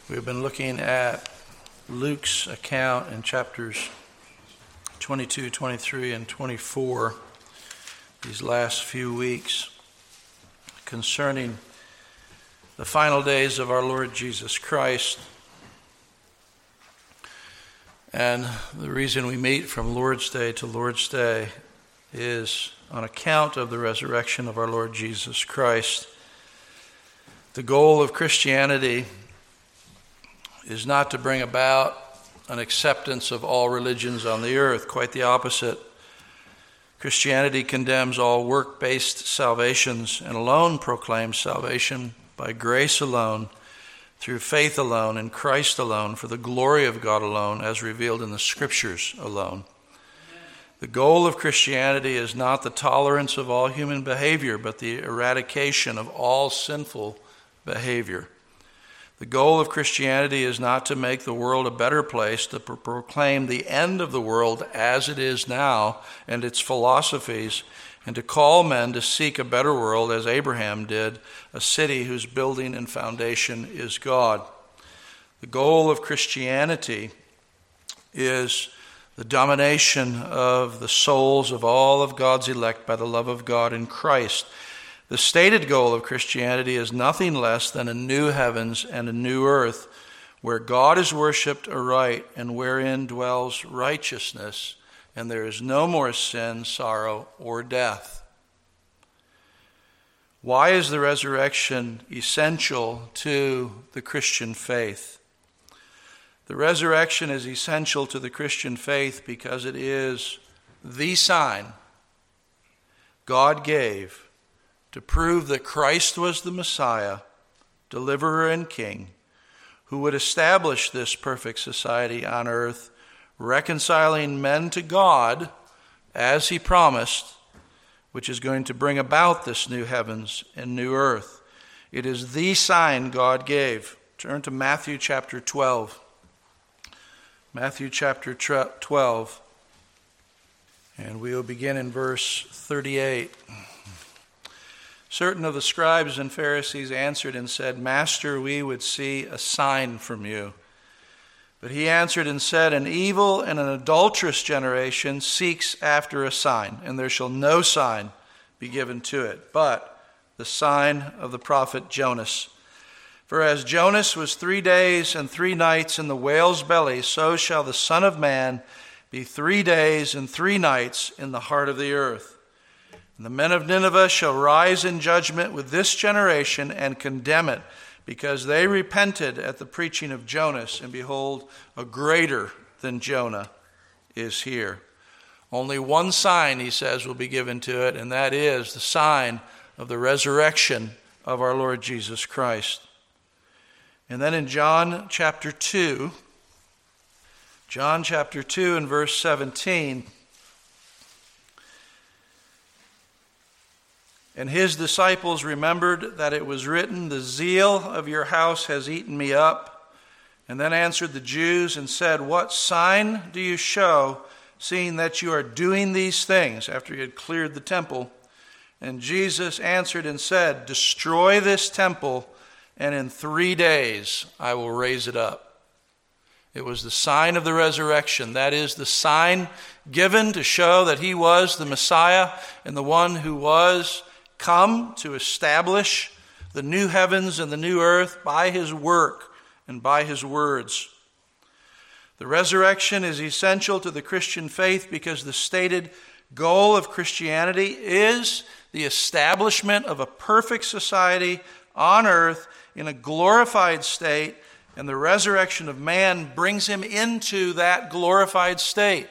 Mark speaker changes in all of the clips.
Speaker 1: We've been looking at Luke's account in chapters 22, 23, and 24 these last few weeks concerning the final days of our Lord Jesus Christ. And the reason we meet from Lord's Day to Lord's Day is on account of the resurrection of our Lord Jesus Christ. The goal of Christianity is not to bring about an acceptance of all religions on the earth. Quite the opposite. Christianity condemns all work-based salvations and alone proclaims salvation by grace alone, through faith alone, in Christ alone, for the glory of God alone, as revealed in the Scriptures alone. The goal of Christianity is not the tolerance of all human behavior, but the eradication of all sinful behavior. The goal of Christianity is not to make the world a better place, to proclaim the end of the world as it is now and its philosophies, and to call men to seek a better world as Abraham did, a city whose building and foundation is God. The goal of Christianity is the domination of the souls of all of God's elect by the love of God in Christ. The stated goal of Christianity is nothing less than a new heavens and a new earth where God is worshipped aright and wherein dwells righteousness, and there is no more sin, sorrow, or death. Why is the resurrection essential to the Christian faith? The resurrection is essential to the Christian faith because it is the sign God gave to prove that Christ was the Messiah, deliverer and king, who would establish this perfect society on earth, reconciling men to God as he promised, which is going to bring about this new heavens and new earth. It is the sign God gave. Turn to Matthew chapter 12. Matthew chapter 12, and we will begin in verse 38. Certain of the scribes and Pharisees answered and said, Master, we would see a sign from you. But he answered and said, An evil and an adulterous generation seeks after a sign, and there shall no sign be given to it, but the sign of the prophet Jonas. For as Jonas was 3 days and 3 nights in the whale's belly, so shall the Son of Man be 3 days and 3 nights in the heart of the earth. And the men of Nineveh shall rise in judgment with this generation and condemn it, because they repented at the preaching of Jonas, and behold, a greater than Jonah is here. Only one sign, he says, will be given to it, and that is the sign of the resurrection of our Lord Jesus Christ. And then in John chapter 2 and verse 17, and his disciples remembered that it was written, The zeal of your house has eaten me up. And then answered the Jews and said, What sign do you show, seeing that you are doing these things? After he had cleared the temple. And Jesus answered and said, Destroy this temple, and in 3 days I will raise it up. It was the sign of the resurrection. That is the sign given to show that he was the Messiah and the one who was come to establish the new heavens and the new earth by his work and by his words. The resurrection is essential to the Christian faith because the stated goal of Christianity is the establishment of a perfect society on earth in a glorified state, and the resurrection of man brings him into that glorified state.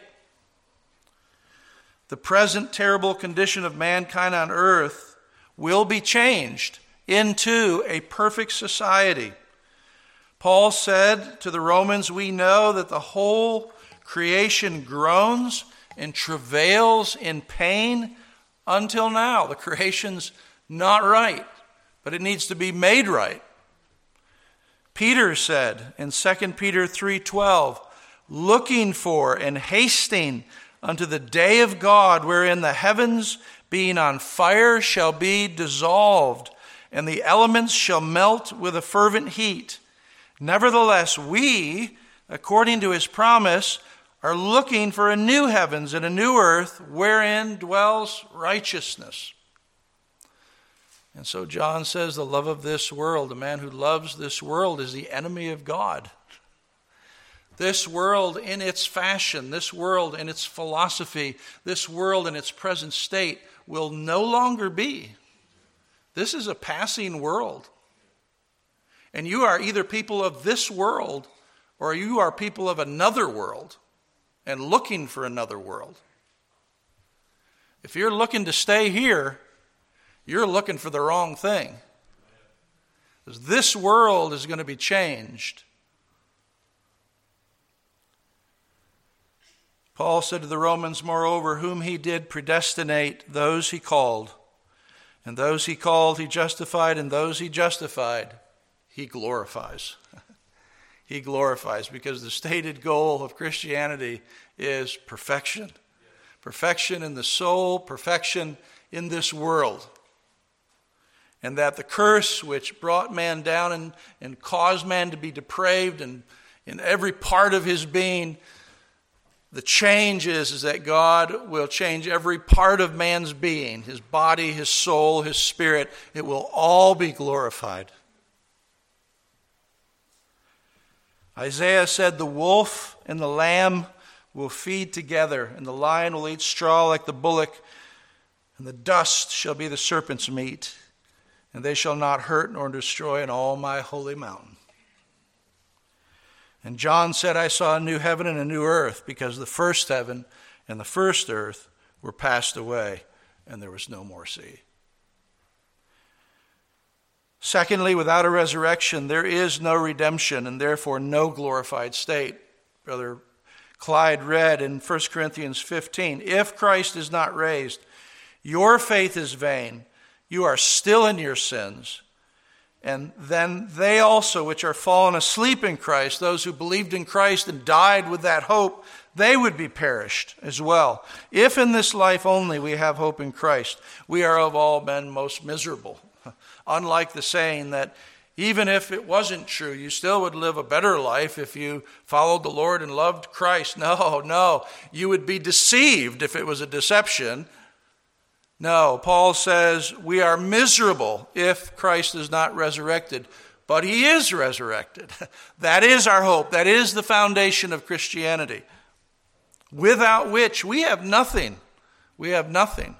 Speaker 1: The present terrible condition of mankind on earth will be changed into a perfect society. Paul said to the Romans, we know that the whole creation groans and travails in pain until now. The creation's not right, but it needs to be made right. Peter said in 2 Peter 3:12, looking for and hasting unto the day of God, wherein the heavens being on fire shall be dissolved, and the elements shall melt with a fervent heat. Nevertheless, we, according to his promise, are looking for a new heavens and a new earth wherein dwells righteousness. And so John says the love of this world, the man who loves this world is the enemy of God. This world in its fashion, this world in its philosophy, this world in its present state will no longer be. This is a passing world. And you are either people of this world or you are people of another world and looking for another world. If you're looking to stay here, you're looking for the wrong thing. Because this world is going to be changed. Paul said to the Romans, moreover, whom he did predestinate, those he called. And those he called, he justified. And those he justified, he glorifies. He glorifies, because the stated goal of Christianity is perfection. Perfection in the soul, perfection in this world. And that the curse which brought man down and caused man to be depraved and in every part of his being, the change is that God will change every part of man's being, his body, his soul, his spirit. It will all be glorified. Isaiah said, the wolf and the lamb will feed together, and the lion will eat straw like the bullock, and the dust shall be the serpent's meat, and they shall not hurt nor destroy in all my holy mountain. And John said, I saw a new heaven and a new earth, because the first heaven and the first earth were passed away, and there was no more sea. Secondly, without a resurrection, there is no redemption, and therefore no glorified state. Brother Clyde read in 1 Corinthians 15, if Christ is not raised, your faith is vain. You are still in your sins. And then they also, which are fallen asleep in Christ, those who believed in Christ and died with that hope, they would be perished as well. If in this life only we have hope in Christ, we are of all men most miserable. Unlike the saying that even if it wasn't true, you still would live a better life if you followed the Lord and loved Christ. No, you would be deceived if it was a deception. No, Paul says we are miserable if Christ is not resurrected, but he is resurrected. That is our hope. That is the foundation of Christianity, without which we have nothing. We have nothing.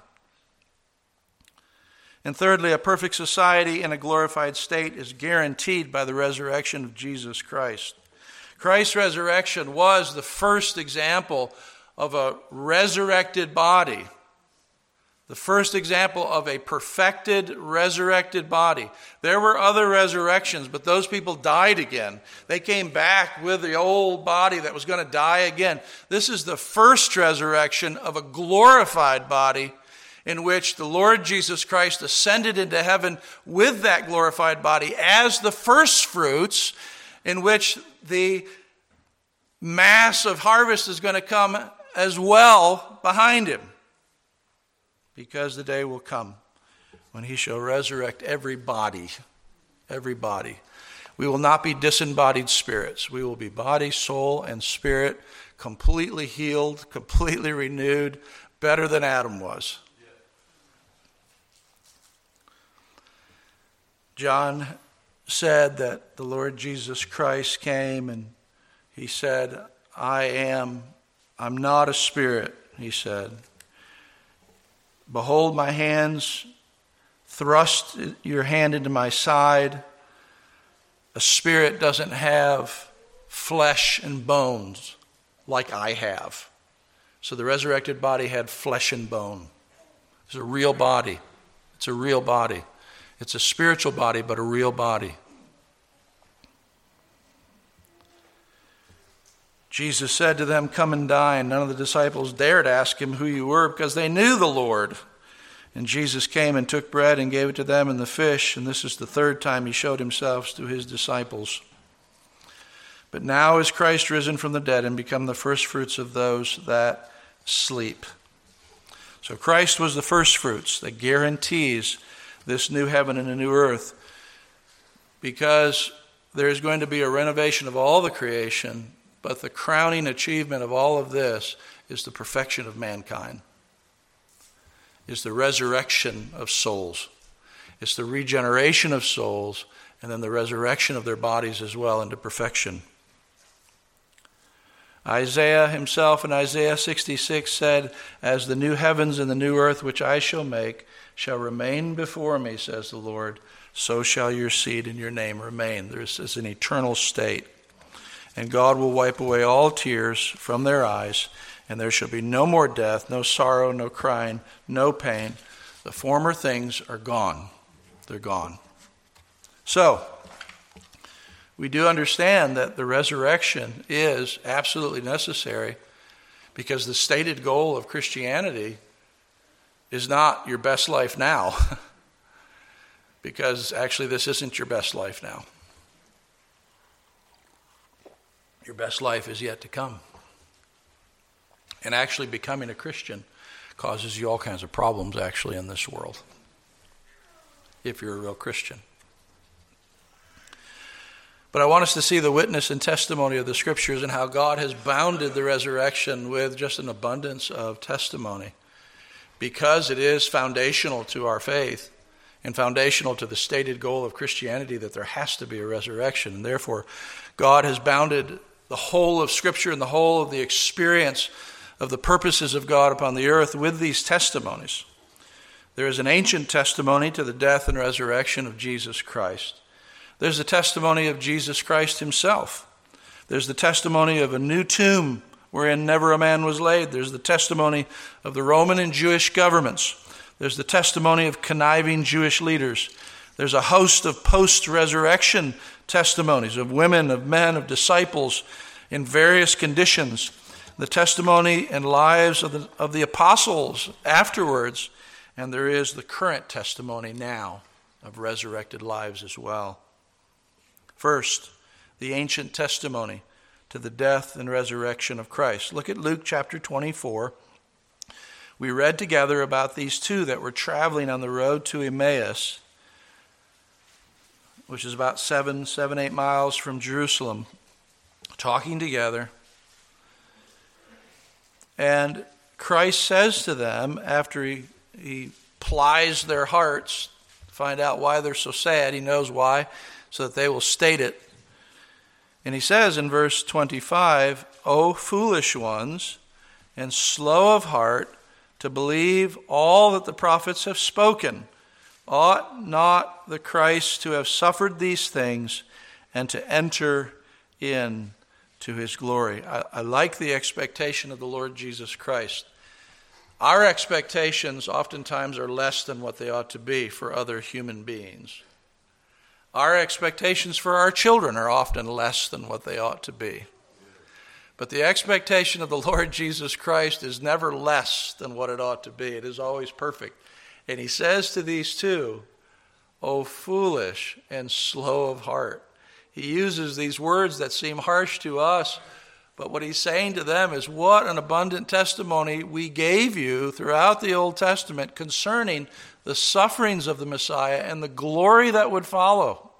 Speaker 1: And thirdly, a perfect society in a glorified state is guaranteed by the resurrection of Jesus Christ. Christ's resurrection was the first example of a resurrected body. The first example of a perfected, resurrected body. There were other resurrections, but those people died again. They came back with the old body that was going to die again. This is the first resurrection of a glorified body in which the Lord Jesus Christ ascended into heaven with that glorified body as the first fruits, in which the mass of harvest is going to come as well behind him. Because the day will come when he shall resurrect every body. Every body. We will not be disembodied spirits. We will be body, soul, and spirit, completely healed, completely renewed, better than Adam was. John said that the Lord Jesus Christ came and he said, I'm not a spirit, he said. Behold my hands, thrust your hand into my side. A spirit doesn't have flesh and bones like I have. So the resurrected body had flesh and bone. It's a real body. It's a real body. It's a spiritual body, but a real body. Jesus said to them, come and dine. None of the disciples dared ask him who you were because they knew the Lord. And Jesus came and took bread and gave it to them and the fish. And this is the third time he showed himself to his disciples. But now is Christ risen from the dead and become the first fruits of those that sleep. So Christ was the first fruits that guarantees this new heaven and a new earth. Because there is going to be a renovation of all the creation, but the crowning achievement of all of this is the perfection of mankind, is the resurrection of souls. It's the regeneration of souls, and then the resurrection of their bodies as well into perfection. Isaiah himself in Isaiah 66 said, "As the new heavens and the new earth which I shall make shall remain before me, says the Lord, so shall your seed and your name remain." This is an eternal state. And God will wipe away all tears from their eyes, and there shall be no more death, no sorrow, no crying, no pain. The former things are gone. They're gone. So, we do understand that the resurrection is absolutely necessary, because the stated goal of Christianity is not your best life now, because actually this isn't your best life now. Your best life is yet to come. And actually becoming a Christian causes you all kinds of problems actually in this world, if you're a real Christian. But I want us to see the witness and testimony of the Scriptures and how God has bounded the resurrection with just an abundance of testimony, because it is foundational to our faith and foundational to the stated goal of Christianity that there has to be a resurrection. And therefore, God has bounded the whole of Scripture and the whole of the experience of the purposes of God upon the earth with these testimonies. There is an ancient testimony to the death and resurrection of Jesus Christ. There's the testimony of Jesus Christ himself. There's the testimony of a new tomb wherein never a man was laid. There's the testimony of the Roman and Jewish governments. There's the testimony of conniving Jewish leaders. There's a host of post-resurrection testimonies of women, of men, of disciples in various conditions. The testimony and lives of the apostles afterwards. And there is the current testimony now of resurrected lives as well. First, the ancient testimony to the death and resurrection of Christ. Look at Luke chapter 24. We read together about these two that were traveling on the road to Emmaus, which is about 8 miles from Jerusalem, talking together. And Christ says to them, after he plies their hearts to find out why they're so sad, he knows why, so that they will state it. And he says in verse 25, "O foolish ones, and slow of heart to believe all that the prophets have spoken. Ought not the Christ to have suffered these things and to enter in to his glory?" I like the expectation of the Lord Jesus Christ. Our expectations oftentimes are less than what they ought to be for other human beings. Our expectations for our children are often less than what they ought to be. But the expectation of the Lord Jesus Christ is never less than what it ought to be. It is always perfect. And he says to these two, "O foolish and slow of heart." He uses these words that seem harsh to us, but what he's saying to them is, what an abundant testimony we gave you throughout the Old Testament concerning the sufferings of the Messiah and the glory that would follow.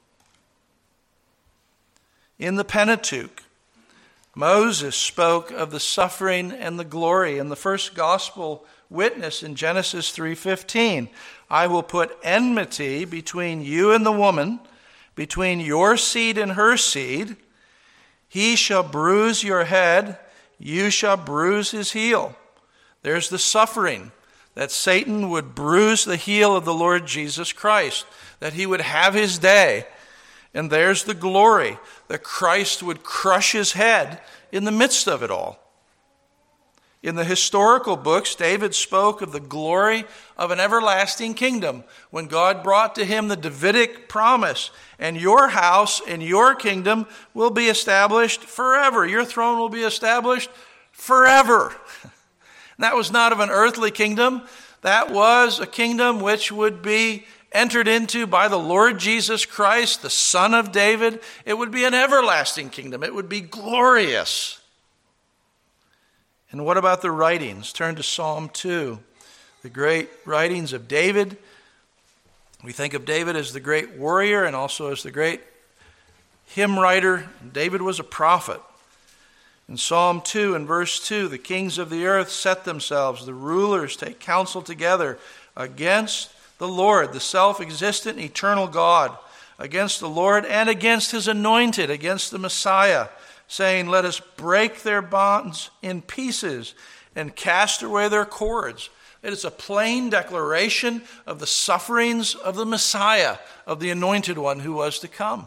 Speaker 1: In the Pentateuch, Moses spoke of the suffering and the glory. In the first gospel witness in Genesis 3:15, "I will put enmity between you and the woman, between your seed and her seed. He shall bruise your head, you shall bruise his heel." There's the suffering, that Satan would bruise the heel of the Lord Jesus Christ, that he would have his day. And there's the glory, that Christ would crush his head in the midst of it all. In the historical books, David spoke of the glory of an everlasting kingdom when God brought to him the Davidic promise, "And your house and your kingdom will be established forever." Your throne will be established forever. And that was not of an earthly kingdom. That was a kingdom which would be entered into by the Lord Jesus Christ, the Son of David. It would be an everlasting kingdom. It would be glorious. And what about the writings? Turn to Psalm 2, the great writings of David. We think of David as the great warrior and also as the great hymn writer. David was a prophet. In Psalm 2 and verse 2, the kings of the earth set themselves, the rulers take counsel together against the Lord, the self-existent, eternal God, against the Lord and against his anointed, against the Messiah, saying, let us break their bonds in pieces and cast away their cords. It is a plain declaration of the sufferings of the Messiah, of the anointed one who was to come.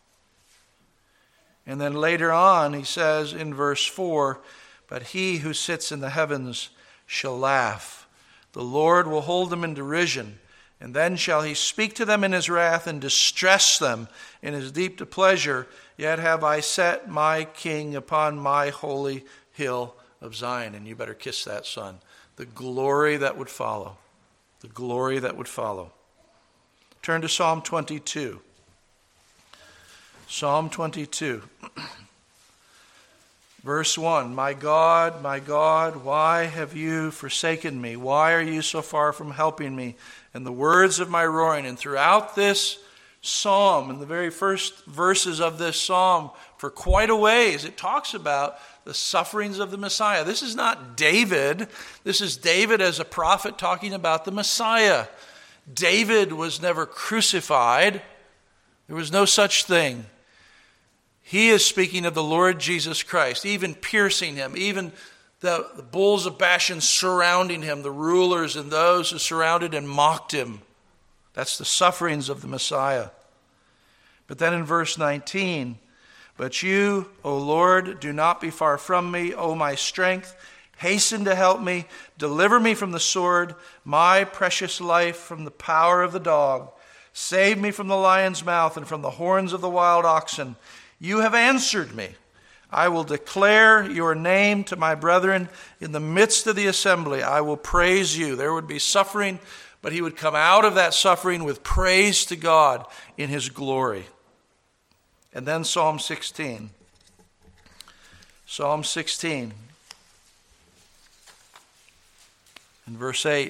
Speaker 1: And then later on, he says in verse 4, but he who sits in the heavens shall laugh. The Lord will hold them in derision, and then shall he speak to them in his wrath and distress them in his deep displeasure. Yet have I set my king upon my holy hill of Zion. And you better kiss that, son. The glory that would follow. The glory that would follow. Turn to Psalm 22. Psalm 22, verse 1, my God, why have you forsaken me? Why are you so far from helping me? And the words of my roaring. And throughout this psalm, in the very first verses of this psalm, for quite a ways, it talks about the sufferings of the Messiah. This is not David. This is David as a prophet talking about the Messiah. David was never crucified. There was no such thing. He is speaking of the Lord Jesus Christ, even piercing him, even the bulls of Bashan surrounding him, the rulers and those who surrounded and mocked him. That's the sufferings of the Messiah. But then in verse 19, but you, O Lord, do not be far from me, O my strength. Hasten to help me. Deliver me from the sword, my precious life from the power of the dog. Save me from the lion's mouth and from the horns of the wild oxen. You have answered me. I will declare your name to my brethren in the midst of the assembly. I will praise you. There would be suffering, but he would come out of that suffering with praise to God in his glory. And then Psalm 16. Psalm 16. In verse 8.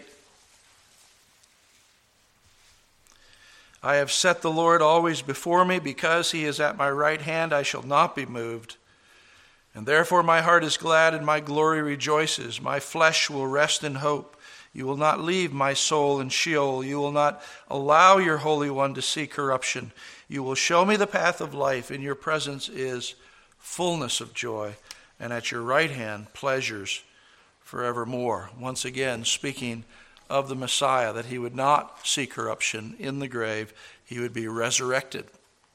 Speaker 1: I have set the Lord always before me. Because he is at my right hand, I shall not be moved. And therefore my heart is glad and my glory rejoices. My flesh will rest in hope. You will not leave my soul in Sheol. You will not allow your Holy One to see corruption. You will show me the path of life. In your presence is fullness of joy, and at your right hand pleasures forevermore. Once again, speaking of the Messiah, that he would not see corruption in the grave. He would be resurrected.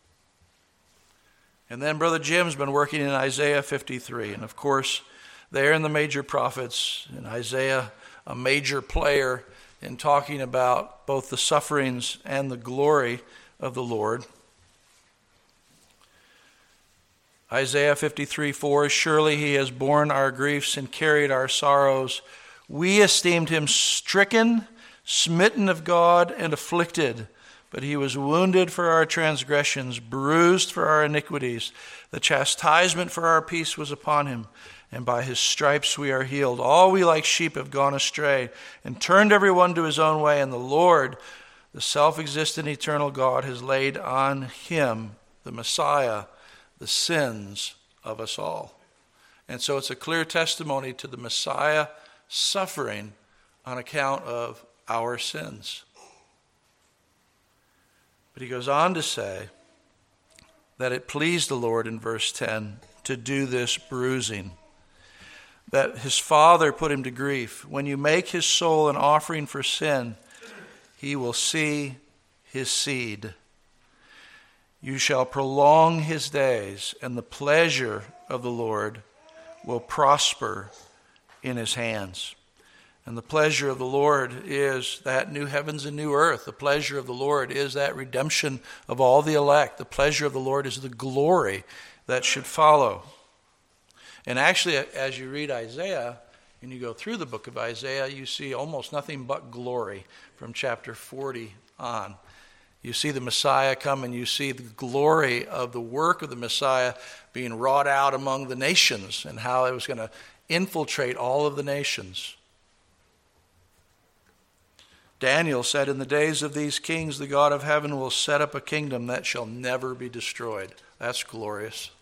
Speaker 1: And then Brother Jim's been working in Isaiah 53. And of course, there in the major prophets, in Isaiah, a major player in talking about both the sufferings and the glory of the Lord. Isaiah 53:4, surely he has borne our griefs and carried our sorrows. We esteemed him stricken, smitten of God, and afflicted. But he was wounded for our transgressions, bruised for our iniquities. The chastisement for our peace was upon him, and by his stripes we are healed. All we like sheep have gone astray, and turned every one to his own way. And the Lord, the self-existent eternal God, has laid on him, the Messiah, the sins of us all. And so it's a clear testimony to the Messiah suffering on account of our sins. But he goes on to say that it pleased the Lord in verse 10 to do this bruising, that his Father put him to grief. When you make his soul an offering for sin, he will see his seed. You shall prolong his days, and the pleasure of the Lord will prosper in his hands. And the pleasure of the Lord is that new heavens and new earth. The pleasure of the Lord is that redemption of all the elect. The pleasure of the Lord is the glory that should follow. And actually, as you read Isaiah, and you go through the book of Isaiah, you see almost nothing but glory from chapter 40 on. You see the Messiah come, and you see the glory of the work of the Messiah being wrought out among the nations, and how it was going to infiltrate all of the nations. Daniel said, in the days of these kings, the God of heaven will set up a kingdom that shall never be destroyed. That's glorious.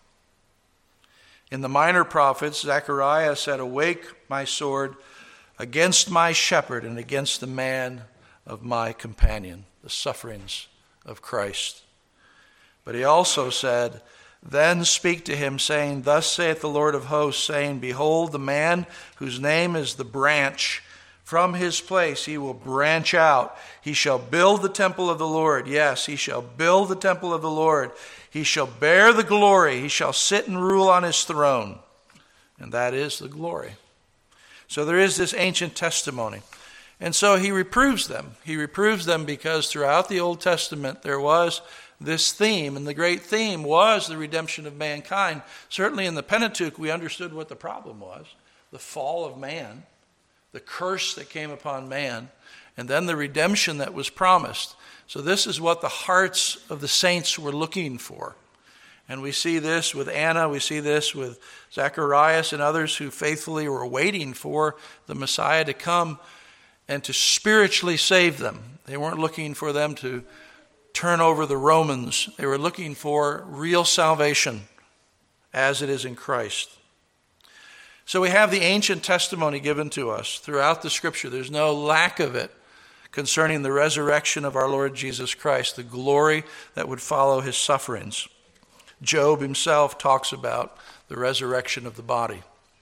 Speaker 1: In the minor prophets, Zechariah said, awake my sword against my shepherd and against the man of my companion, the sufferings of Christ. But he also said, then speak to him, saying, thus saith the Lord of hosts, saying, behold, the man whose name is the branch, from his place he will branch out. He shall build the temple of the Lord. Yes, he shall build the temple of the Lord. He shall bear the glory. He shall sit and rule on his throne. And that is the glory. So there is this ancient testimony. And so he reproves them. He reproves them because throughout the Old Testament there was this theme, and the great theme was the redemption of mankind. Certainly in the Pentateuch we understood what the problem was, the fall of man, the curse that came upon man, and then the redemption that was promised. So this is what the hearts of the saints were looking for. And we see this with Anna, we see this with Zacharias and others who faithfully were waiting for the Messiah to come and to spiritually save them. They weren't looking for them to turn over the Romans. They were looking for real salvation as it is in Christ. So we have the ancient testimony given to us throughout the Scripture. There's no lack of it concerning the resurrection of our Lord Jesus Christ, the glory that would follow his sufferings. Job himself talks about the resurrection of the body.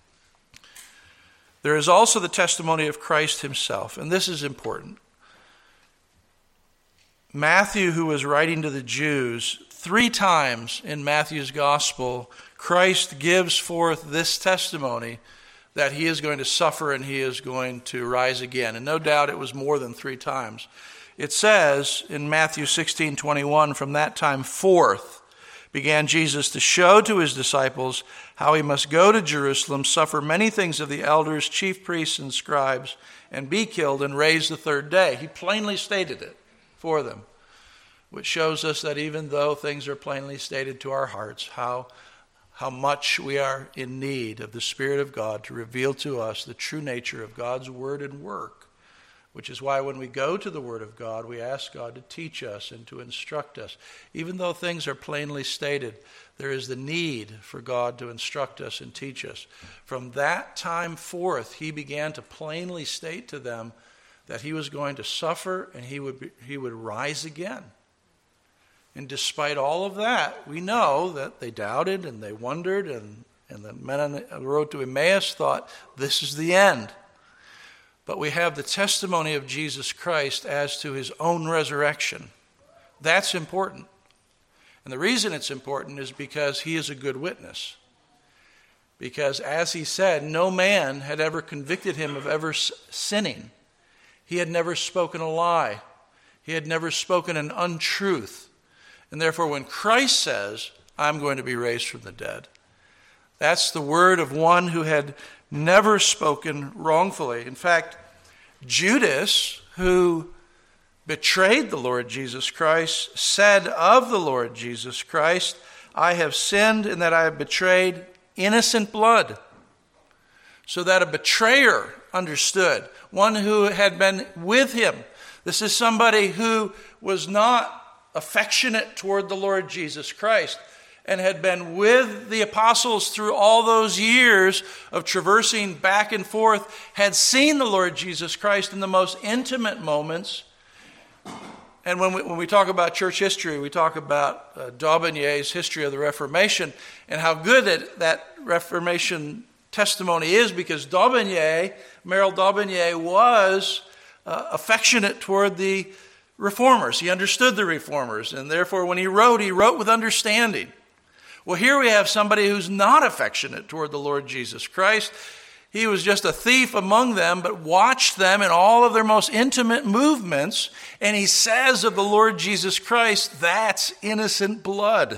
Speaker 1: There is also the testimony of Christ himself, and this is important. Matthew, who was writing to the Jews, 3 times in Matthew's gospel, Christ gives forth this testimony that he is going to suffer and he is going to rise again. And no doubt it was more than 3 times. It says in Matthew 16:21, from that time forth began Jesus to show to his disciples how he must go to Jerusalem, suffer many things of the elders, chief priests, and scribes, and be killed and raised the 3rd day. He plainly stated it for them, which shows us that even though things are plainly stated to our hearts, how much we are in need of the Spirit of God to reveal to us the true nature of God's word and work, which is why when we go to the Word of God, we ask God to teach us and to instruct us. Even though things are plainly stated, there is the need for God to instruct us and teach us. From that time forth, he began to plainly state to them that he was going to suffer and he would rise again. And despite all of that, we know that they doubted and they wondered, and the men on the road to Emmaus thought, this is the end. But we have the testimony of Jesus Christ as to his own resurrection. That's important. And the reason it's important is because he is a good witness. Because as he said, no man had ever convicted him of ever sinning. He had never spoken a lie. He had never spoken an untruth. And therefore, when Christ says, I'm going to be raised from the dead, that's the word of one who had never spoken wrongfully. In fact, Judas, who betrayed the Lord Jesus Christ, said of the Lord Jesus Christ, I have sinned in that I have betrayed innocent blood. So that a betrayer understood, one who had been with him. This is somebody who was not affectionate toward the Lord Jesus Christ and had been with the apostles through all those years of traversing back and forth, had seen the Lord Jesus Christ in the most intimate moments. And when we talk about church history, we talk about Daubigny's history of the Reformation and how good that Reformation testimony is, because Merrill Daubigny was affectionate toward the Reformers. He understood the Reformers, and therefore when he wrote with understanding. Well, here we have somebody who's not affectionate toward the Lord Jesus Christ. He was just a thief among them, but watched them in all of their most intimate movements, and he says of the Lord Jesus Christ, that's innocent blood.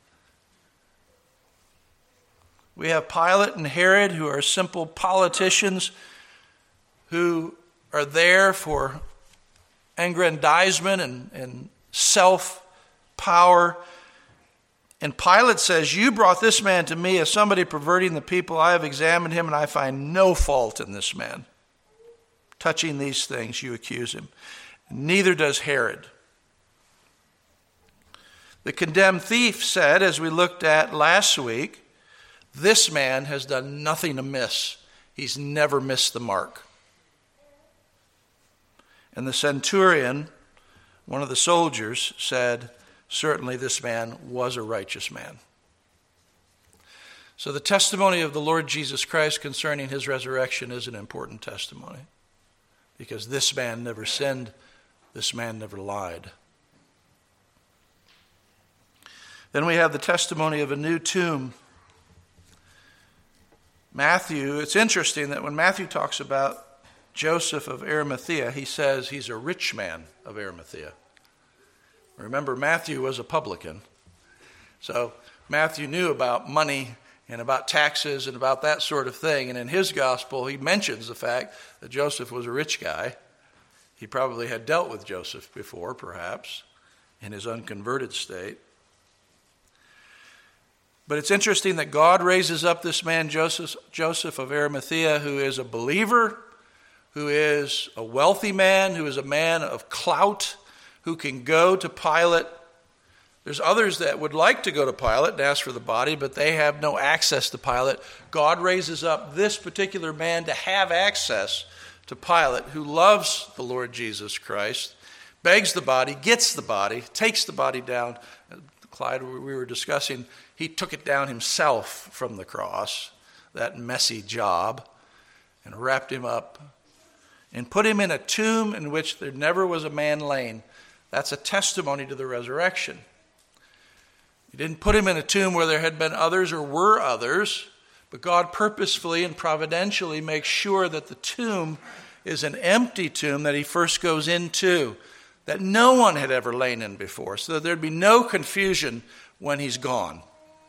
Speaker 1: We have Pilate and Herod, who are simple politicians who are there for aggrandizement and self-power. And Pilate says, you brought this man to me as somebody perverting the people. I have examined him and I find no fault in this man. touching these things you accuse him. Neither does Herod. The condemned thief said, as we looked at last week, this man has done nothing amiss. He's never missed the mark. And the centurion, one of the soldiers, said, certainly this man was a righteous man. So the testimony of the Lord Jesus Christ concerning his resurrection is an important testimony, because this man never sinned, this man never lied. Then we have the testimony of a new tomb. Matthew, it's interesting that when Matthew talks about Joseph of Arimathea, he says he's a rich man of Arimathea. Remember, Matthew was a publican. So Matthew knew about money and about taxes and about that sort of thing. And in his gospel, he mentions the fact that Joseph was a rich guy. He probably had dealt with Joseph before, perhaps, in his unconverted state. But it's interesting that God raises up this man, Joseph of Arimathea, who is a believer, who is a wealthy man, who is a man of clout, who can go to Pilate. There's others that would like to go to Pilate and ask for the body, but they have no access to Pilate. God raises up this particular man to have access to Pilate, who loves the Lord Jesus Christ, begs the body, gets the body, takes the body down. Clyde, we were discussing, he took it down himself from the cross, that messy job, and wrapped him up and put him in a tomb in which there never was a man lain. That's a testimony to the resurrection. He didn't put him in a tomb where there had been others or were others, but God purposefully and providentially makes sure that the tomb is an empty tomb that he first goes into, that no one had ever lain in before, so that there'd be no confusion when he's gone.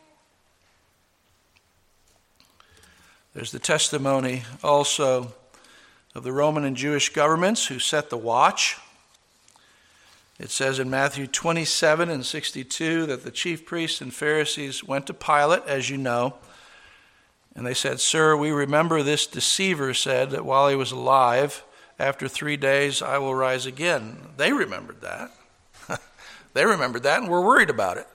Speaker 1: There's the testimony also of the Roman and Jewish governments who set the watch. It says in Matthew 27 and 62 that the chief priests and Pharisees went to Pilate, as you know, and they said, "Sir, we remember this deceiver said that while he was alive, after 3 days I will rise again." They remembered that. They remembered that and were worried about it.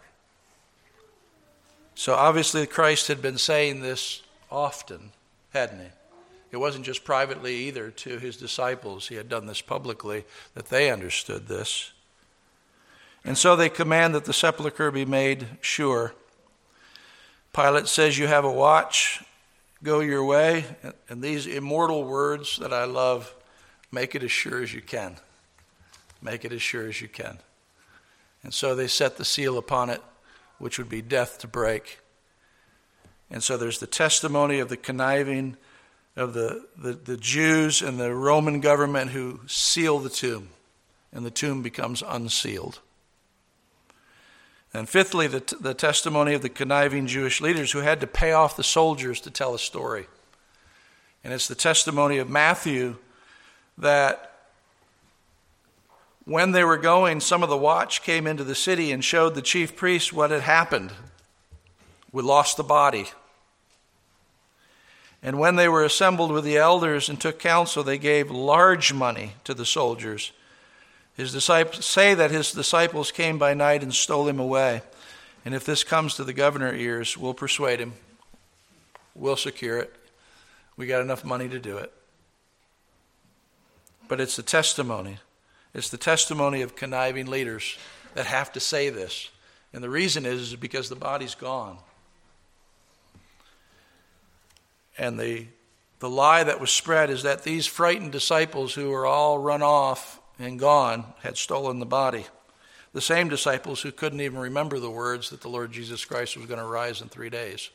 Speaker 1: So obviously Christ had been saying this often, hadn't he? It wasn't just privately either to his disciples. He had done this publicly, that they understood this. And so they command that the sepulchre be made sure. Pilate says, "You have a watch, go your way." And these immortal words that I love, make it as sure as you can. Make it as sure as you can. And so they set the seal upon it, which would be death to break. And so there's the testimony of the conniving of the Jews and the Roman government who seal the tomb, and the tomb becomes unsealed. And fifthly, the testimony of the conniving Jewish leaders who had to pay off the soldiers to tell a story. And it's the testimony of Matthew that when they were going, some of the watch came into the city and showed the chief priests what had happened. We lost the body. And when they were assembled with the elders and took counsel, they gave large money to the soldiers. His disciples say that his disciples came by night and stole him away. And if this comes to the governor's ears, we'll persuade him. We'll secure it. We got enough money to do it. But it's the testimony. It's the testimony of conniving leaders that have to say this. And the reason is because the body's gone. And the lie that was spread is that these frightened disciples who were all run off and gone had stolen the body. The same disciples who couldn't even remember the words that the Lord Jesus Christ was going to rise in 3 days.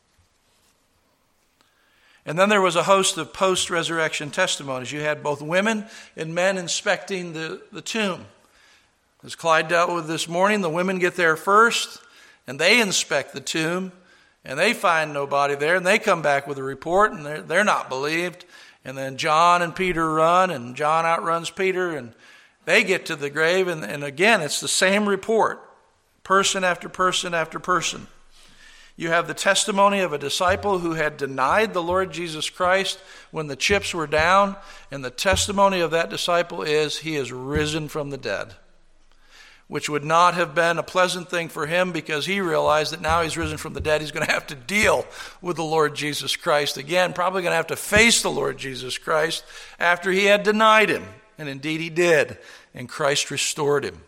Speaker 1: And then there was a host of post-resurrection testimonies. You had both women and men inspecting the tomb. As Clyde dealt with this morning, the women get there first, and they inspect the tomb, and they find no body there, and they come back with a report, and they're not believed. And then John and Peter run, and John outruns Peter, and they get to the grave, and again, it's the same report, person after person after person. You have the testimony of a disciple who had denied the Lord Jesus Christ when the chips were down, and the testimony of that disciple is he is risen from the dead, which would not have been a pleasant thing for him because he realized that now he's risen from the dead, he's going to have to deal with the Lord Jesus Christ again, probably going to have to face the Lord Jesus Christ after he had denied him. And indeed he did, and Christ restored him.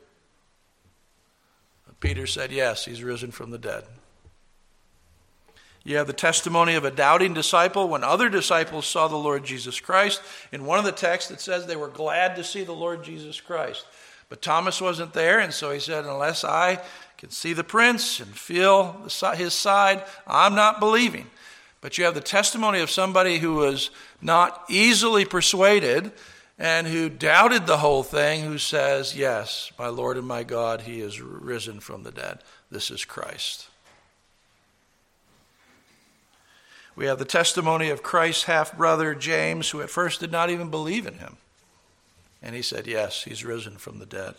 Speaker 1: Peter said, yes, he's risen from the dead. You have the testimony of a doubting disciple when other disciples saw the Lord Jesus Christ. In one of the texts it says they were glad to see the Lord Jesus Christ. But Thomas wasn't there, and so he said, unless I can see the prints and feel his side, I'm not believing. But you have the testimony of somebody who was not easily persuaded and who doubted the whole thing, who says, yes, my Lord and my God, he is risen from the dead. This is Christ. We have the testimony of Christ's half-brother James, who at first did not even believe in him. And he said, yes, he's risen from the dead.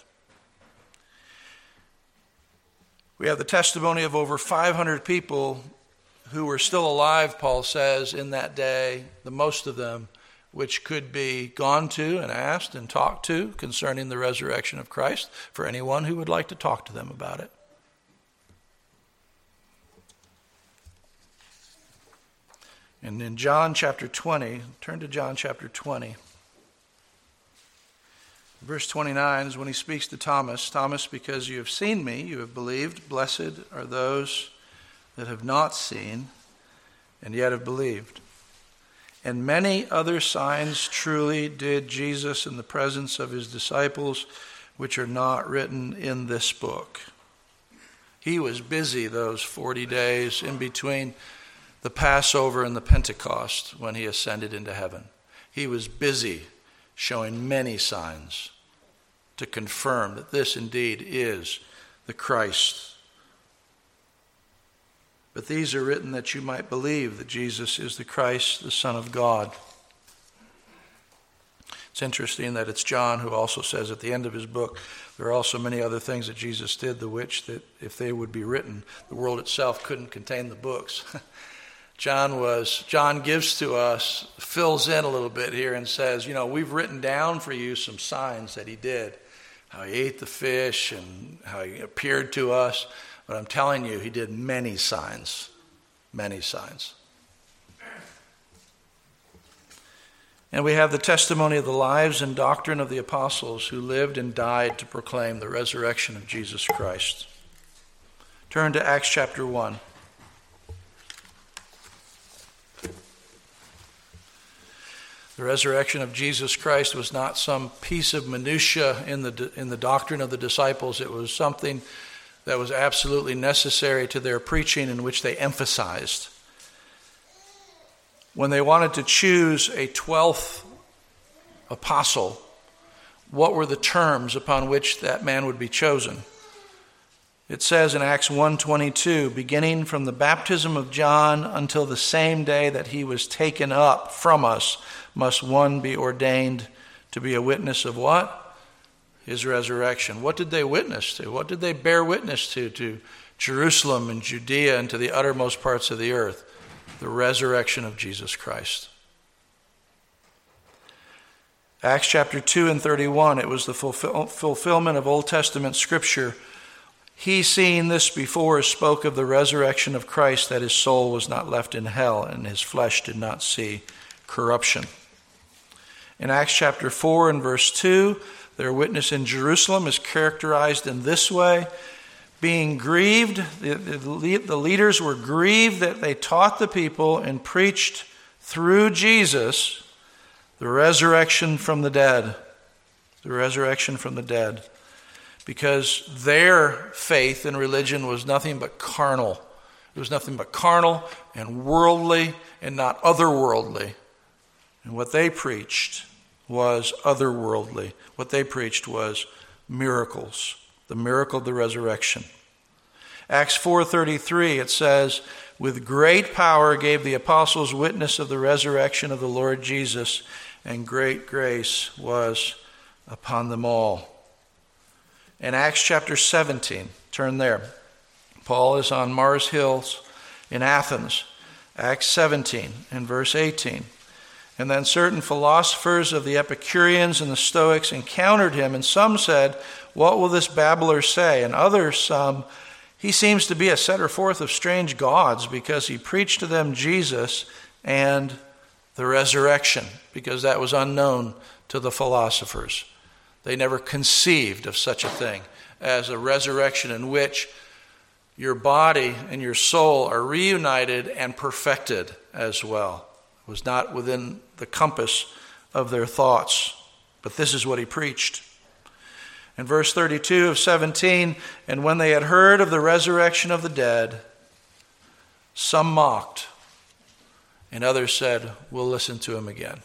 Speaker 1: We have the testimony of over 500 people who were still alive, Paul says, in that day, the most of them, which could be gone to and asked and talked to concerning the resurrection of Christ for anyone who would like to talk to them about it. And in John chapter 20, turn to John chapter 20. Verse 29 is when he speaks to Thomas. Thomas, because you have seen me, you have believed. Blessed are those that have not seen and yet have believed. And many other signs truly did Jesus in the presence of his disciples, which are not written in this book. He was busy those 40 days in between the Passover and the Pentecost when he ascended into heaven. He was busy showing many signs to confirm that this indeed is the Christ. But these are written that you might believe that Jesus is the Christ, the Son of God. It's interesting that it's John who also says at the end of his book, there are also many other things that Jesus did, the which that if they would be written, the world itself couldn't contain the books. John gives to us, fills in a little bit here and says, we've written down for you some signs that he did. How he ate the fish and how he appeared to us. But I'm telling you, he did many signs. Many signs. And we have the testimony of the lives and doctrine of the apostles who lived and died to proclaim the resurrection of Jesus Christ. Turn to Acts chapter 1. The resurrection of Jesus Christ was not some piece of minutia in the doctrine of the disciples. It was something that was absolutely necessary to their preaching, in which they emphasized. When they wanted to choose a 12th apostle, what were the terms upon which that man would be chosen? It says in Acts 1:22, beginning from the baptism of John until the same day that he was taken up from us, must one be ordained to be a witness of what? His resurrection. What did they witness to? What did they bear witness to? To Jerusalem and Judea and to the uttermost parts of the earth. The resurrection of Jesus Christ. Acts chapter 2 and 31, it was the fulfillment of Old Testament scripture. He, seeing this before, spoke of the resurrection of Christ, that his soul was not left in hell and his flesh did not see corruption. In Acts chapter 4 and verse 2, their witness in Jerusalem is characterized in this way. Being grieved, the leaders were grieved that they taught the people and preached through Jesus the resurrection from the dead. The resurrection from the dead. Because their faith and religion was nothing but carnal. It was nothing but carnal and worldly and not otherworldly. And what they preached was otherworldly. What they preached was miracles, the miracle of the resurrection. Acts 4:33, it says, with great power gave the apostles witness of the resurrection of the Lord Jesus, and great grace was upon them all. In Acts chapter 17, turn there. Paul is on Mars Hills, in Athens, Acts 17 and verse 18. And then certain philosophers of the Epicureans and the Stoics encountered him, and some said, "What will this babbler say?" And others, some, "He seems to be a setter forth of strange gods, because he preached to them Jesus and the resurrection," because that was unknown to the philosophers. They never conceived of such a thing as a resurrection in which your body and your soul are reunited and perfected as well. It was not within the compass of their thoughts. But this is what he preached. In verse 32 of 17, "And when they had heard of the resurrection of the dead, some mocked, and others said, 'We'll listen to him again.'"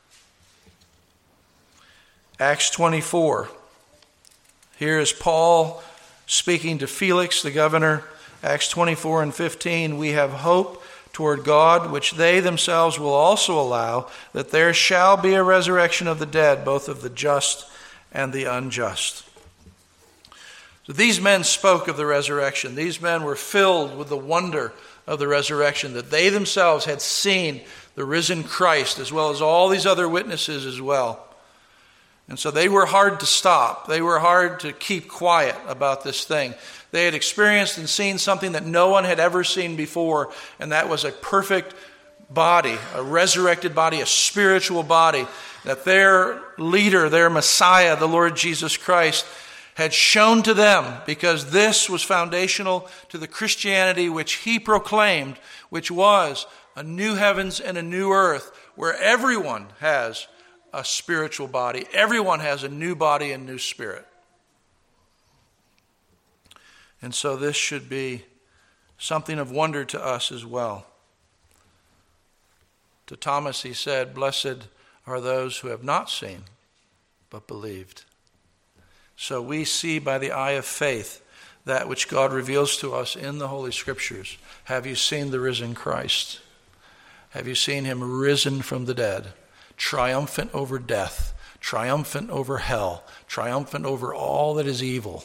Speaker 1: Acts 24. Here is Paul speaking to Felix, the governor. Acts 24 and 15, "We have hope toward God, which they themselves will also allow, that there shall be a resurrection of the dead, both of the just and the unjust." So these men spoke of the resurrection. These men were filled with the wonder of the resurrection, that they themselves had seen the risen Christ, as well as all these other witnesses as well. And so they were hard to stop. They were hard to keep quiet about this thing. They had experienced and seen something that no one had ever seen before, and that was a perfect body, a resurrected body, a spiritual body, that their leader, their Messiah, the Lord Jesus Christ, had shown to them, because this was foundational to the Christianity which he proclaimed, which was a new heavens and a new earth, where everyone has a spiritual body. Everyone has a new body and new spirit. And so this should be something of wonder to us as well. To Thomas he said, "Blessed are those who have not seen, but believed." So we see by the eye of faith that which God reveals to us in the Holy Scriptures. Have you seen the risen Christ? Have you seen him risen from the dead, triumphant over death, triumphant over hell, triumphant over all that is evil?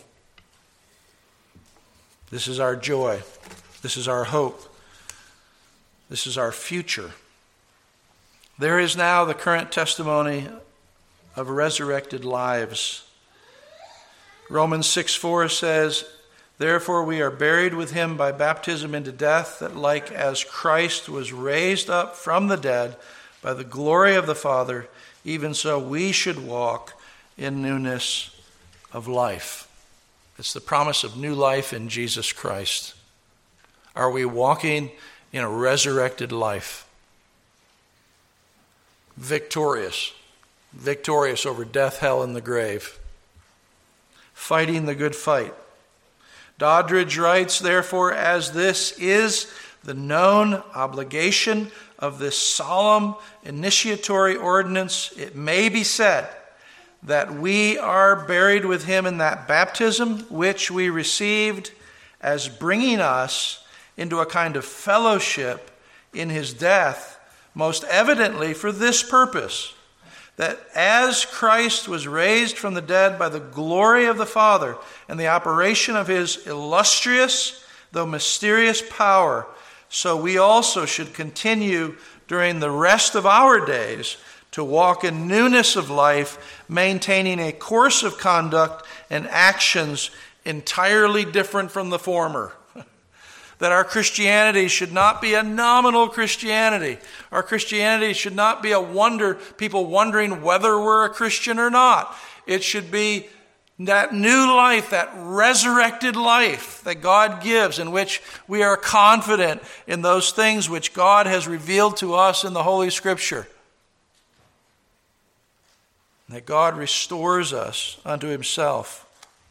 Speaker 1: This is our joy. This is our hope. This is our future. There is now the current testimony of resurrected lives. Romans 6:4 says, "Therefore we are buried with him by baptism into death, that like as Christ was raised up from the dead by the glory of the Father, even so we should walk in newness of life." It's the promise of new life in Jesus Christ. Are we walking in a resurrected life? Victorious. Victorious over death, hell, and the grave. Fighting the good fight. Doddridge writes, "Therefore, as this is the known obligation of this solemn initiatory ordinance, it may be said that we are buried with him in that baptism which we received, as bringing us into a kind of fellowship in his death, most evidently for this purpose, that as Christ was raised from the dead by the glory of the Father and the operation of his illustrious, though mysterious power, so we also should continue during the rest of our days to walk in newness of life, maintaining a course of conduct and actions entirely different from the former." That our Christianity should not be a nominal Christianity. Our Christianity should not be a wonder, people wondering whether we're a Christian or not. It should be that new life, that resurrected life that God gives, in which we are confident in those things which God has revealed to us in the Holy Scripture. That God restores us unto himself.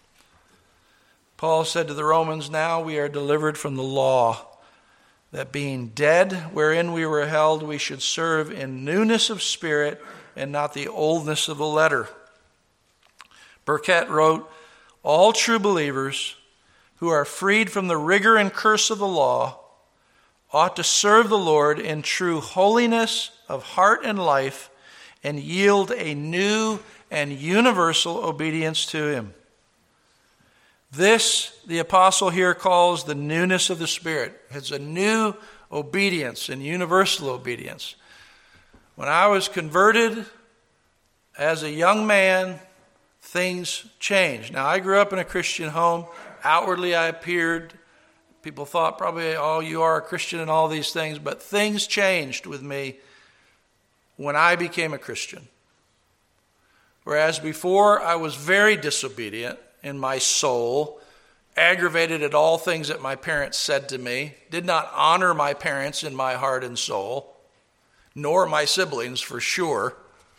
Speaker 1: Paul said to the Romans, "Now we are delivered from the law, that being dead wherein we were held, we should serve in newness of spirit and not the oldness of the letter." Burkett wrote, "All true believers who are freed from the rigor and curse of the law ought to serve the Lord in true holiness of heart and life, and yield a new and universal obedience to him. This, the apostle here calls the newness of the Spirit. It's a new obedience and universal obedience. When I was converted as a young man, things changed. Now, I grew up in a Christian home. Outwardly, I appeared. People thought probably, oh, you are a Christian and all these things. But things changed with me when I became a Christian. Whereas before, I was very disobedient in my soul, aggravated at all things that my parents said to me, did not honor my parents in my heart and soul, nor my siblings for sure.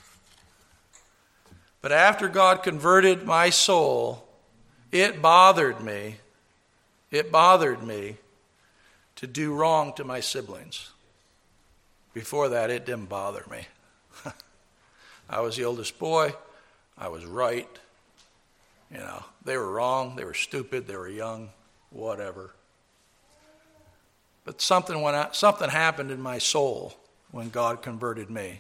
Speaker 1: But after God converted my soul, it bothered me. It bothered me to do wrong to my siblings. Before that, it didn't bother me. I was the oldest boy. I was right. You know, they were wrong. They were stupid. They were young. Whatever. But something happened in my soul when God converted me.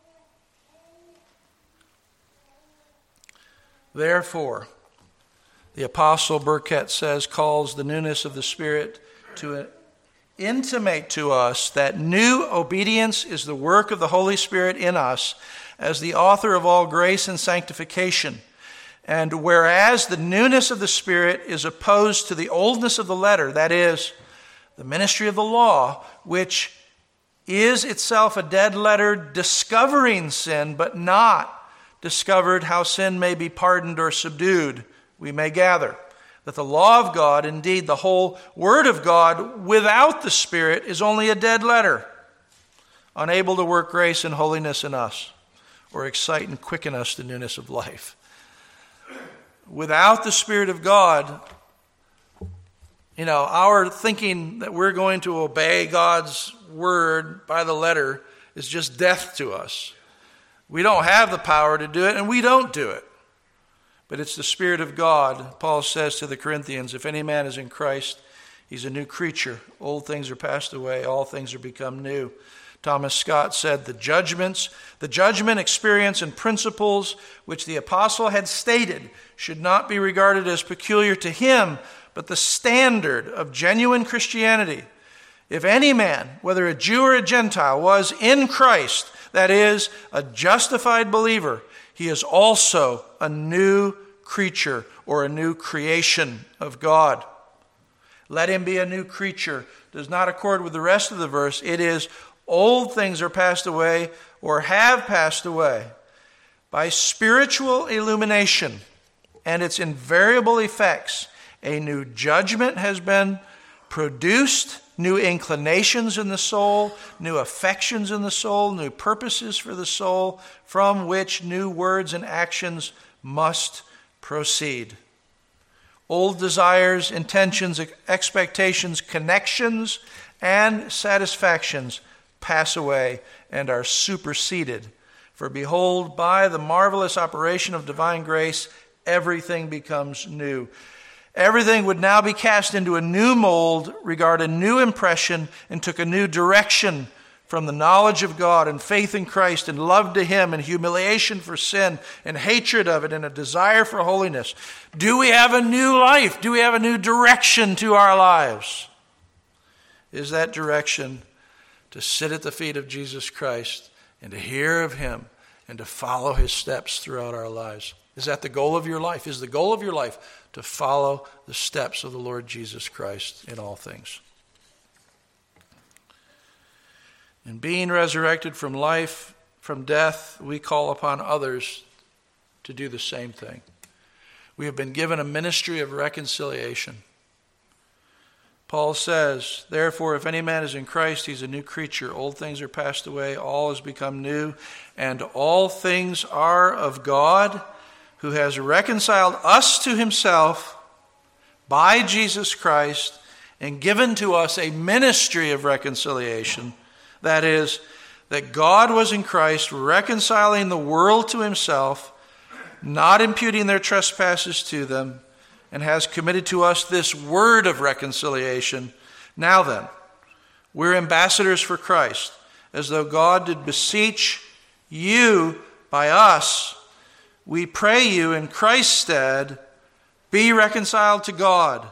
Speaker 1: Therefore, the Apostle Burkett says, calls the newness of the Spirit to intimate to us that new obedience is the work of the Holy Spirit in us as the author of all grace and sanctification. And whereas the newness of the Spirit is opposed to the oldness of the letter, that is, the ministry of the law, which is itself a dead letter discovering sin, but not discovered how sin may be pardoned or subdued, we may gather that the law of God, indeed the whole Word of God, without the Spirit is only a dead letter, unable to work grace and holiness in us, or excite and quicken us to newness of life. Without the Spirit of God, our thinking that we're going to obey God's Word by the letter is just death to us. We don't have the power to do it, and we don't do it. But it's the Spirit of God. Paul says to the Corinthians, if any man is in Christ, he's a new creature. Old things are passed away. All things are become new. Thomas Scott said, the judgment, experience, and principles which the apostle had stated should not be regarded as peculiar to him, but the standard of genuine Christianity. If any man, whether a Jew or a Gentile, was in Christ, that is, a justified believer, he is also a new creature or a new creation of God. Let him be a new creature does not accord with the rest of the verse. It is, old things are passed away or have passed away. By spiritual illumination and its invariable effects, a new judgment has been produced, new inclinations in the soul, new affections in the soul, new purposes for the soul, from which new words and actions must proceed. Old desires, intentions, expectations, connections, and satisfactions pass away and are superseded. For behold, by the marvelous operation of divine grace, everything becomes new. Everything would now be cast into a new mold, regard a new impression, and took a new direction from the knowledge of God and faith in Christ and love to Him and humiliation for sin and hatred of it and a desire for holiness. Do we have a new life? Do we have a new direction to our lives? Is that direction to sit at the feet of Jesus Christ and to hear of Him and to follow His steps throughout our lives? Is that the goal of your life? Is the goal of your life to follow the steps of the Lord Jesus Christ in all things? In being resurrected from life, from death, we call upon others to do the same thing. We have been given a ministry of reconciliation. Paul says, therefore, if any man is in Christ, he's a new creature. Old things are passed away, all has become new, and all things are of God, who has reconciled us to Himself by Jesus Christ and given to us a ministry of reconciliation. That is, that God was in Christ reconciling the world to Himself, not imputing their trespasses to them, and has committed to us this word of reconciliation. Now then, we're ambassadors for Christ, as though God did beseech you by us. We pray you in Christ's stead, Be reconciled to God.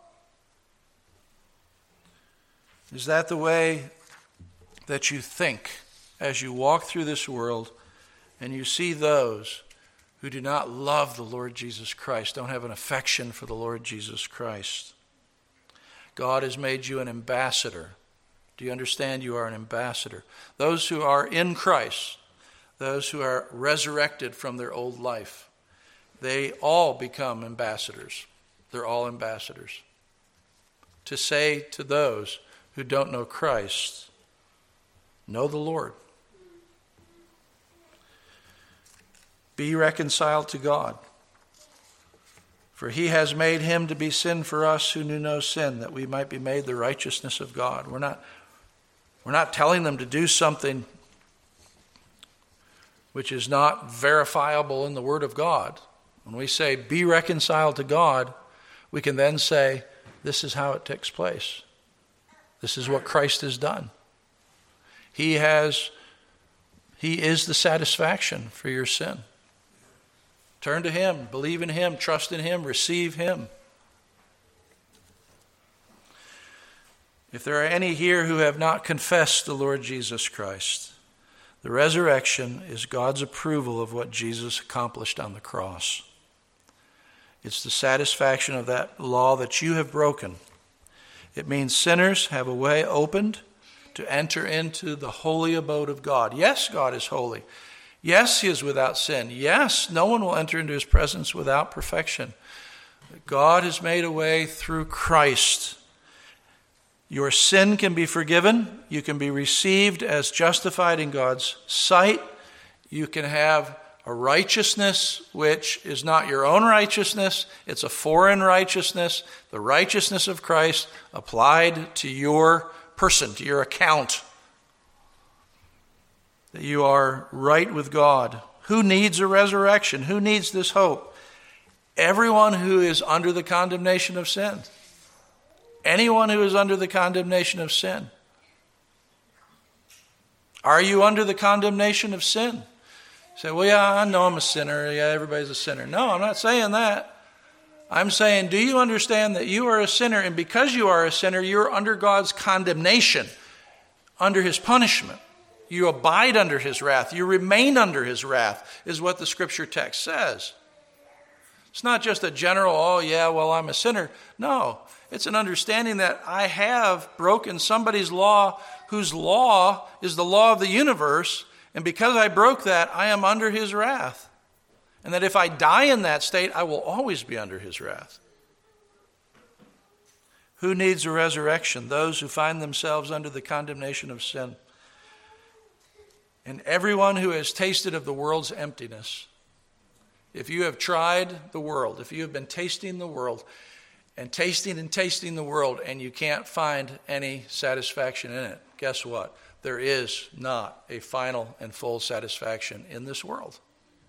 Speaker 1: Is that the way that you think as you walk through this world and you see those who do not love the Lord Jesus Christ, don't have an affection for the Lord Jesus Christ? God has made you an ambassador. Do you understand you are an ambassador? Those who are in Christ, those who are resurrected from their old life, they all become ambassadors. They're all ambassadors. To say to those who don't know Christ, know the Lord. Be reconciled to God. For he has made him to be sin for us who knew no sin, that we might be made the righteousness of God. We're not telling them to do something which is not verifiable in the Word of God. When we say, be reconciled to God, we can then say, this is how it takes place. This is what Christ has done. He is the satisfaction for your sin. Turn to him, believe in him, trust in him, receive him. If there are any here who have not confessed the Lord Jesus Christ, the resurrection is God's approval of what Jesus accomplished on the cross. It's the satisfaction of that law that you have broken. It means sinners have a way opened to enter into the holy abode of God. Yes, God is holy. Yes, he is without sin. Yes, no one will enter into his presence without perfection. God has made a way through Christ. Your sin can be forgiven. You can be received as justified in God's sight. You can have a righteousness which is not your own righteousness. It's a foreign righteousness, the righteousness of Christ applied to your person, to your account. That you are right with God. Who needs a resurrection? Who needs this hope? Everyone who is under the condemnation of sin. Anyone who is under the condemnation of sin. Are you under the condemnation of sin? You say, well, yeah, I know I'm a sinner. Yeah, everybody's a sinner. No, I'm not saying that. I'm saying, do you understand that you are a sinner, and because you are a sinner, you're under God's condemnation, under his punishment. You abide under his wrath. You remain under his wrath, is what the scripture text says. It's not just a general, oh yeah, well, I'm a sinner. No, it's an understanding that I have broken somebody's law whose law is the law of the universe, and because I broke that, I am under his wrath. And that if I die in that state, I will always be under his wrath. Who needs a resurrection? Those who find themselves under the condemnation of sin. And everyone who has tasted of the world's emptiness. If you have tried the world, if you have been tasting the world, and tasting the world, and you can't find any satisfaction in it, guess what? There is not a final and full satisfaction in this world.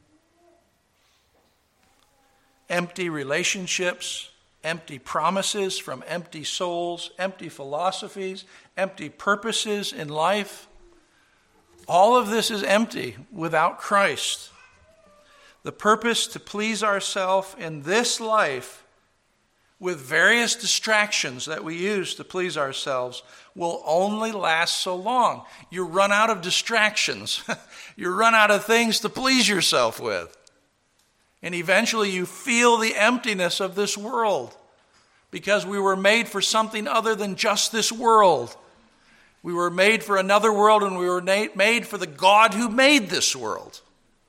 Speaker 1: Empty relationships, empty promises from empty souls, empty philosophies, empty purposes in life. All of this is empty without Christ. The purpose to please ourselves in this life with various distractions that we use to please ourselves will only last so long. You run out of distractions. You run out of things to please yourself with. And eventually you feel the emptiness of this world because we were made for something other than just this world. We were made for another world, and we were made for the God who made this world.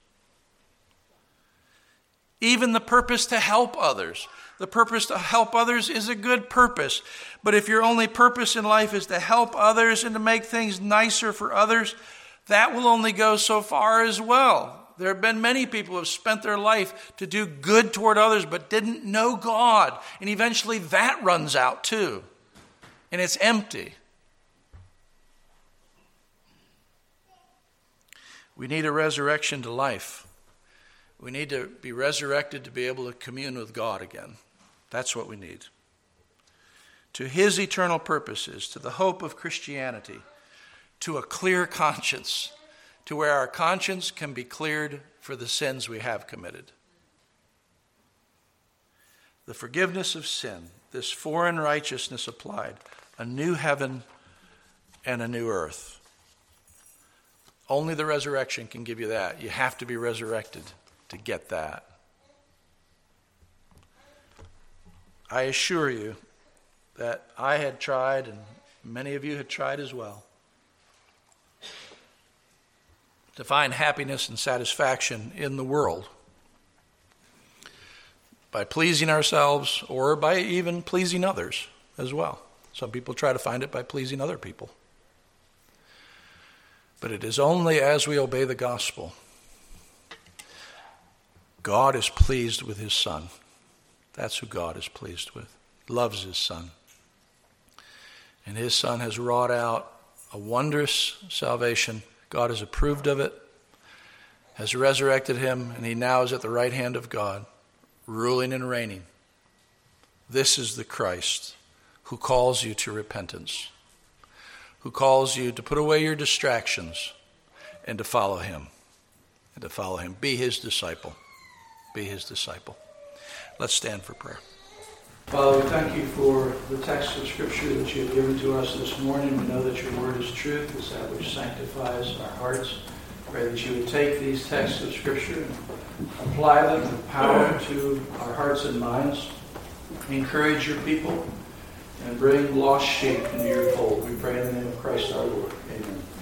Speaker 1: Even the purpose to help others. The purpose to help others is a good purpose. But if your only purpose in life is to help others and to make things nicer for others, that will only go so far as well. There have been many people who have spent their life to do good toward others but didn't know God. And eventually that runs out too. And it's empty. We need a resurrection to life. We need to be resurrected to be able to commune with God again. That's what we need. To his eternal purposes, to the hope of Christianity, to a clear conscience, to where our conscience can be cleared for the sins we have committed. the forgiveness of sin, this foreign righteousness applied, a new heaven and a new earth. Only the resurrection can give you that. You have to be resurrected to get that. I assure you that I had tried, and many of you had tried as well, to find happiness and satisfaction in the world by pleasing ourselves or by even pleasing others as well. Some people try to find it by pleasing other people. But it is only as we obey the gospel. God is pleased with his Son. That's who God is pleased with. Loves his Son. And his Son has wrought out a wondrous salvation. God has approved of it, has resurrected him, and he now is at the right hand of God, ruling and reigning. This is the Christ who calls you to repentance, who calls you to put away your distractions and to follow him. And to follow him. Be his disciple. Be his disciple. Let's stand for prayer. Father, we thank you for the text of Scripture that you have given to us this morning. We know that your word is truth. It's that which sanctifies our hearts. Pray that you would take these texts of Scripture and apply them with power to our hearts and minds. Encourage your people and bring lost sheep into your fold. We pray in the name of Christ our Lord. Amen.